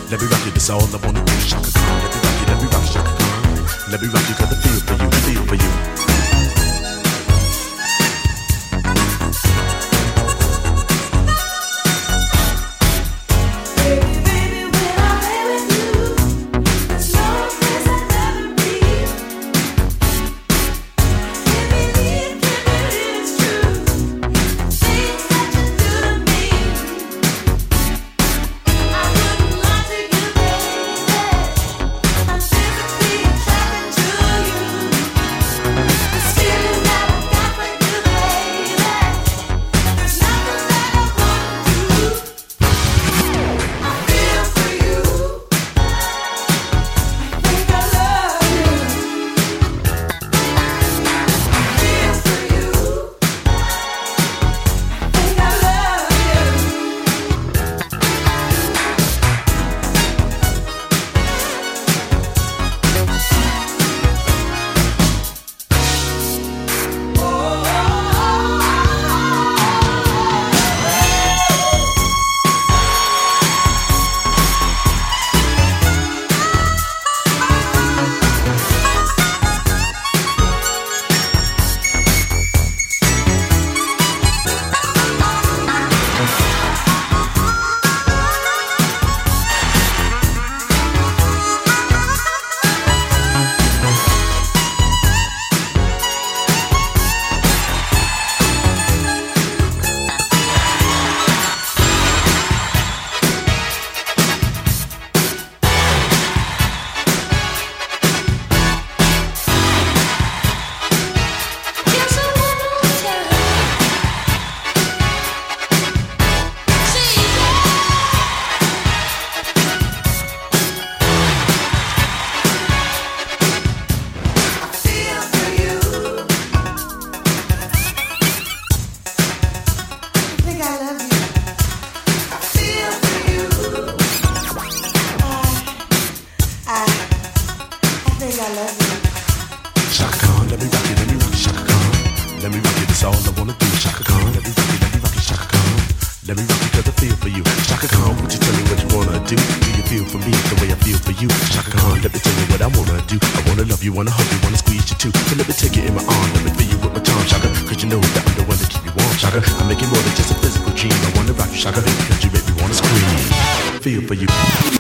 Let me rock you, that's all I wanna do. Shaka Khan, let me rock you, Shaka Khan. Let me rock you, cause I feel for you, feel for you. Shaka Khan, let me rock you, Shaka Khan. Let me rock you, that's all I wanna do. Shaka Khan, let me rock you, Shaka Khan. Let me rock you, cause I feel for you. Shaka Khan, won't you tell me what you wanna do? Do you feel for me the way I feel for you? Shaka Khan, let me tell you what I wanna do. I wanna love you, wanna hug you, wanna squeeze you too. So let me take you in my arm, let me feel you with my tongue, Shaka. Cause you know that I'm the one to keep you warm, Shaka. I make it more than just a physical dream. I wanna rock you, Shaka, cause you make me wanna scream. Feel for you.